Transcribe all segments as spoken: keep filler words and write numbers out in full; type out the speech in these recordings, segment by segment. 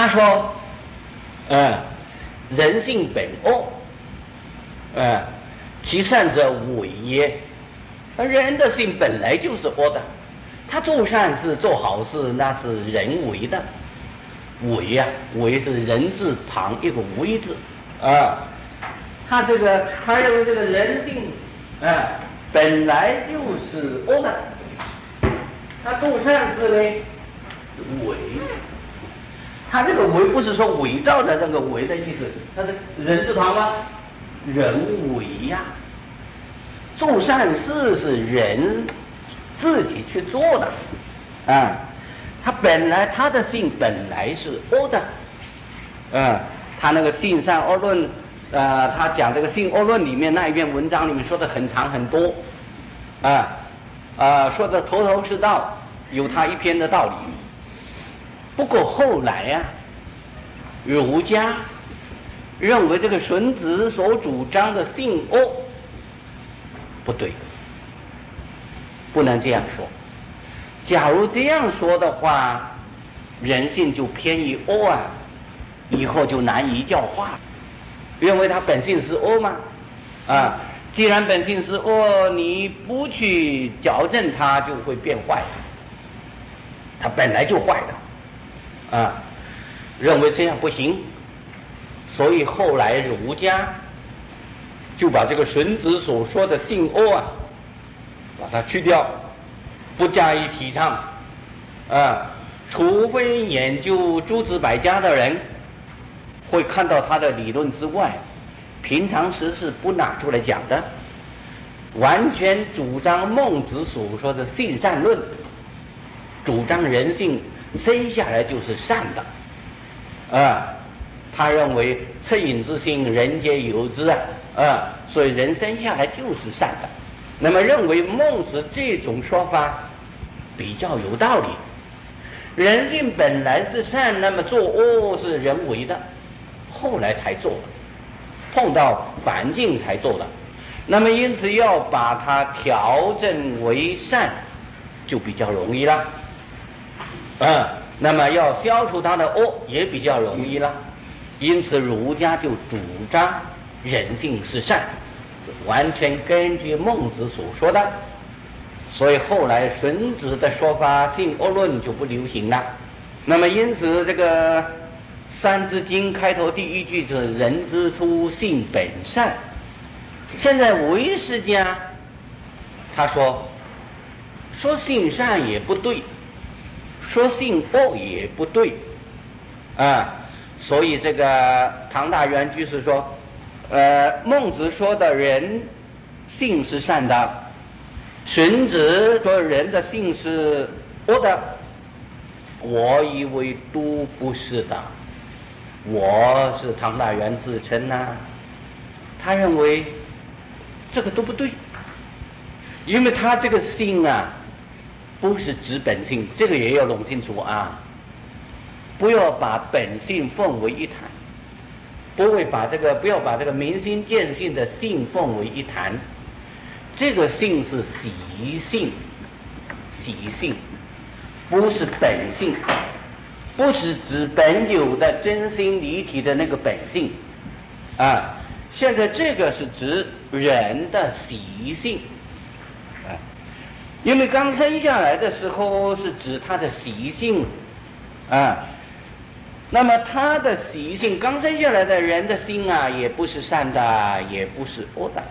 他说，呃，人性本恶，呃，其善者伪也。人的性本来就是恶的，他做善事做好事那是人为的，为呀、啊，为是人字旁一个为字啊。他这个他认为这个人性啊本来就是恶的，他做善事呢是伪。他这个伪不是说伪造的这个伪的意思，他是人字旁吗？人为呀、啊。做善事是人自己去做的，啊，他本来他的性本来是恶的，嗯，他那个性善恶论，呃，他讲这个性恶论里面那一篇文章里面说的很长很多，啊，啊，说的头头是道，有他一篇的道理。不过后来呀、啊，儒家认为这个荀子所主张的性恶不对，不能这样说。假如这样说的话，人性就偏于恶啊，以后就难以教化。认为它本性是恶吗？啊，既然本性是恶，你不去矫正它，就会变坏。它本来就坏的，啊，认为这样不行，所以后来儒家就把这个荀子所说的性恶啊，把它去掉，不加以提倡，啊，除非研究诸子百家的人会看到他的理论之外，平常时是不拿出来讲的，完全主张孟子所说的性善论，主张人性生下来就是善的，啊，他认为恻隐之心人皆有之啊。啊，所以人生下来就是善的。那么认为孟子这种说法比较有道理。人性本来是善，那么做恶是人为的，后来才做的，碰到环境才做的。那么因此要把它调整为善，就比较容易了。啊，那么要消除它的恶也比较容易了。因此儒家就主张人性是善，完全根据孟子所说的，所以后来荀子的说法性恶论就不流行了。那么因此这个《三字经》开头第一句就是人之初性本善。现在唯识家他说说性善也不对，说性恶也不对啊，所以这个唐大元居士说呃，孟子说的人性是善的，荀子说人的性是恶的，我以为都不是的。我是唐大元自称呐、啊，他认为这个都不对，因为他这个性啊不是指本性，这个也要弄清楚啊，不要把本性奉为一谈，不会把这个不要把这个明心见性的性奉为一谈。这个性是习性，习性不是本性，不是指本有的真心离体的那个本性啊。现在这个是指人的习性啊，因为刚生下来的时候是指他的习性啊。那么他的习性，刚生下来的人的心啊，也不是善的，也不是恶的。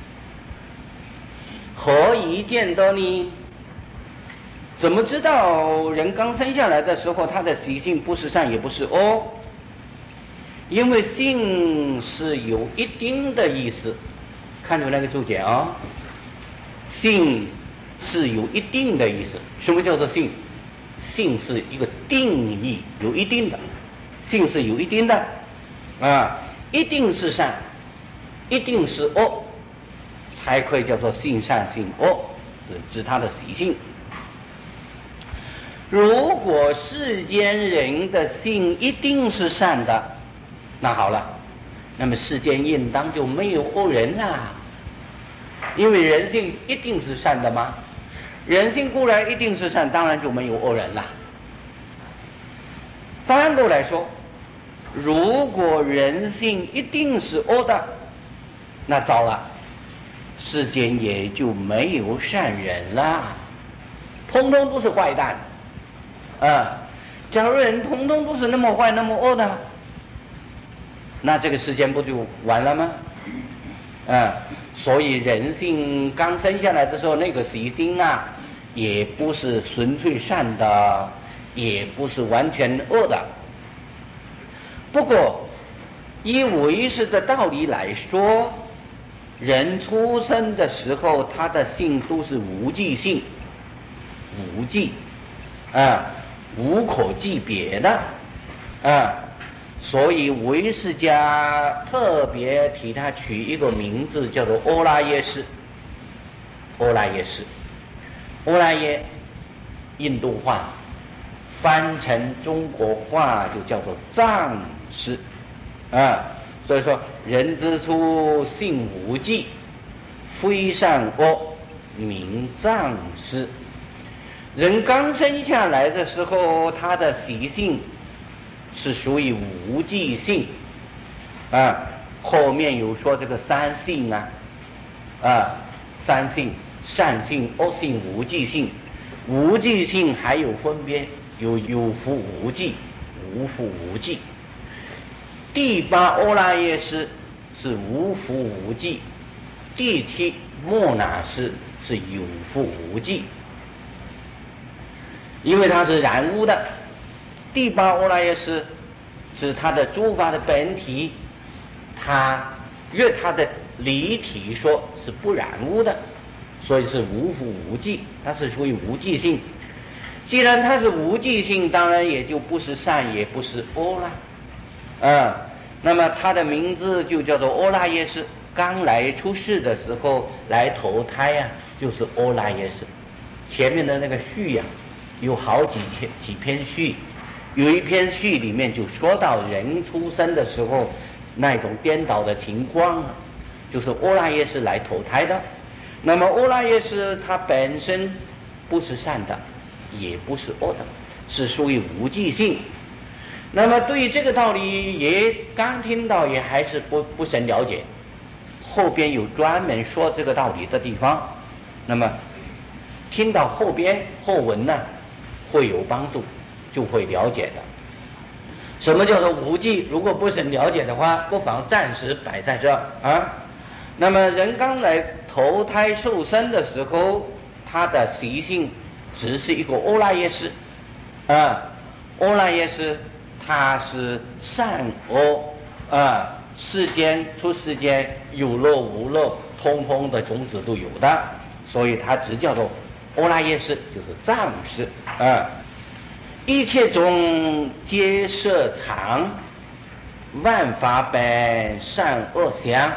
何以见得呢？怎么知道人刚生下来的时候，他的习性不是善，也不是恶？因为性是有一定的意思，看出那个注解啊、哦，性是有一定的意思。什么叫做性？性是一个定义，有一定的。性是有一定的啊，一定是善，一定是恶，才可以叫做性善性恶，指他的习性。如果世间人的性一定是善的，那好了，那么世间应当就没有恶人啦，因为人性一定是善的吗？人性固然一定是善，当然就没有恶人了。反过来说， 如果人性一定是恶的，那糟了，世间也就没有善人了，通通都是坏蛋啊！假如人通通都是那么坏那么恶的，那这个世间不就完了吗？啊，所以人性刚生下来的时候，那个习性啊，也不是纯粹善的，也不是完全恶的。不过以唯识的道理来说，人出生的时候他的性都是无记性，无记啊，无可记别的啊，所以唯识家特别替他取一个名字，叫做欧拉耶识。欧拉耶识，欧拉耶印度话翻成中国话就叫做藏识啊。所以说人之初性无记，非善恶名藏识。人刚生下来的时候，他的习性是属于无记性啊。后面有说这个三性啊，啊，三性：善性、恶性、无记性。无记性还有分别，有有覆无记、无覆无记。第八欧拉耶识是无覆无记，第七莫那识是有覆无记。因为它是染污的，第八欧拉耶识是它的诸法的本体，它越它的离体说是不染污的，所以是无覆无记，它是属于无记性。既然它是无记性，当然也就不是善，也不是恶了。啊，那么他的名字就叫做欧拉耶识。刚来出世的时候来投胎呀、啊，就是欧拉耶识。前面的那个序呀、啊，有好几篇几篇序，有一篇序里面就说到人出生的时候那种颠倒的情况啊，就是欧拉耶识来投胎的。那么欧拉耶识它本身不是善的，也不是恶的，是属于无记性。那么对于这个道理也刚听到，也还是不不甚了解，后边有专门说这个道理的地方，那么听到后边后文呢会有帮助，就会了解的。什么叫做无记？如果不甚了解的话，不妨暂时摆在这啊。那么人刚来投胎受生的时候，他的习性只是一个欧拉耶识啊，欧拉耶识它是善恶啊，世间出世间有乐无乐，通通的种子都有的，所以它只叫做欧拉耶识，就是藏识啊。一切中皆摄藏，万法本善恶相。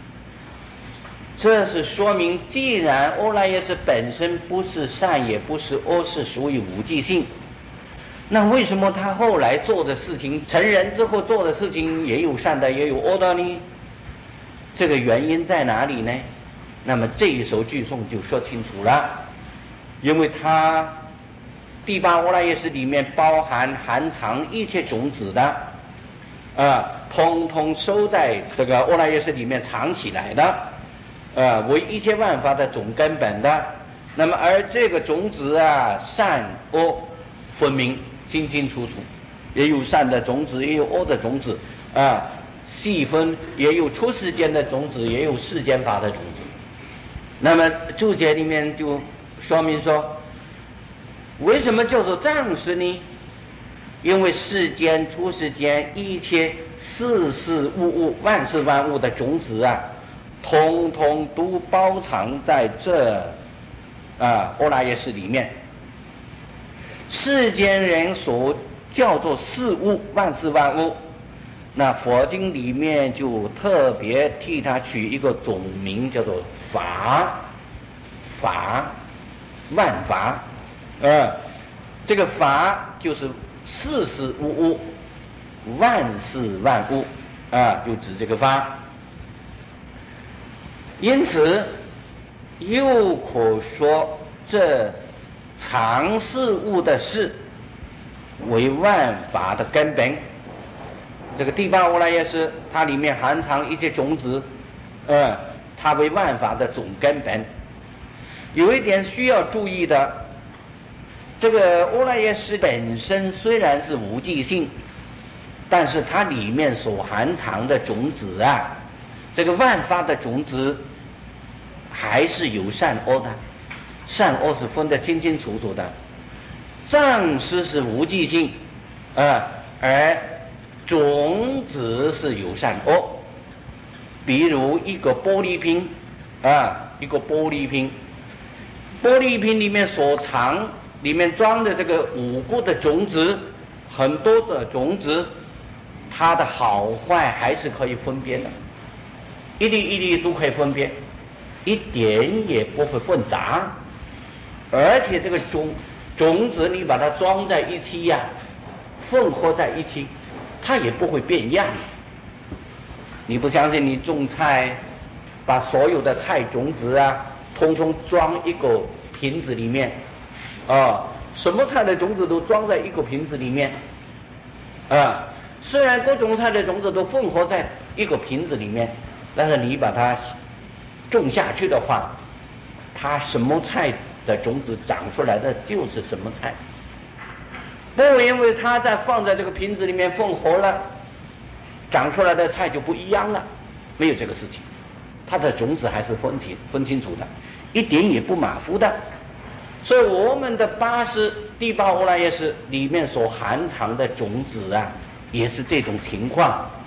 这是说明，既然欧拉耶识本身不是善也不是恶，是属于无记性，那为什么他后来做的事情，成人之后做的事情也有善的也有恶的呢？这个原因在哪里呢？那么这一首句颂就说清楚了。因为它第八欧拉耶识里面包含含藏一切种子的啊，通通收在这个欧拉耶识里面藏起来的啊，为一切万法的总根本的。那么而这个种子啊，善恶分明清清楚楚，也有善的种子，也有恶的种子啊，细分也有出世间的种子，也有世间法的种子。那么注解里面就说明说，为什么叫做藏识呢？因为世间出世间一切事事物物万事万物的种子啊，通通都包藏在这啊欧拉耶识里面。世间人所叫做事物万事万物，那佛经里面就特别替它取一个总名，叫做法。法万法呃，这个法就是事事物物万事万物啊，就指这个法。因此又可说这常事物的事为万法的根本。 这个第八阿赖耶识，它里面含藏一些种子，呃，它为万法的总根本。有一点需要注意的，这个阿赖耶识本身虽然是无记性，但是它里面所含藏的种子啊，这个万法的种子还是有善恶的，善恶是分得清清楚楚的。藏识是无记性，呃，而种子是有善恶。比如一个玻璃瓶，啊，一个玻璃瓶，玻璃瓶里面所藏，里面装的这个五谷的种子，很多的种子，它的好坏还是可以分辨的，一粒一粒都可以分辨，一点也不会混杂。而且这个种种子你把它装在一起呀、啊，混合在一起，它也不会变样。你不相信，你种菜，把所有的菜种子啊，通通装一个瓶子里面，啊，什么菜的种子都装在一个瓶子里面，啊，虽然各种菜的种子都混合在一个瓶子里面，但是你把它种下去的话，它什么菜的种子长出来的就是什么菜，不因为它在放在这个瓶子里面混合了，长出来的菜就不一样了，没有这个事情，它的种子还是分清分清楚的，一点也不马虎的。所以我们的八识第八阿赖耶识里面所含藏的种子啊，也是这种情况。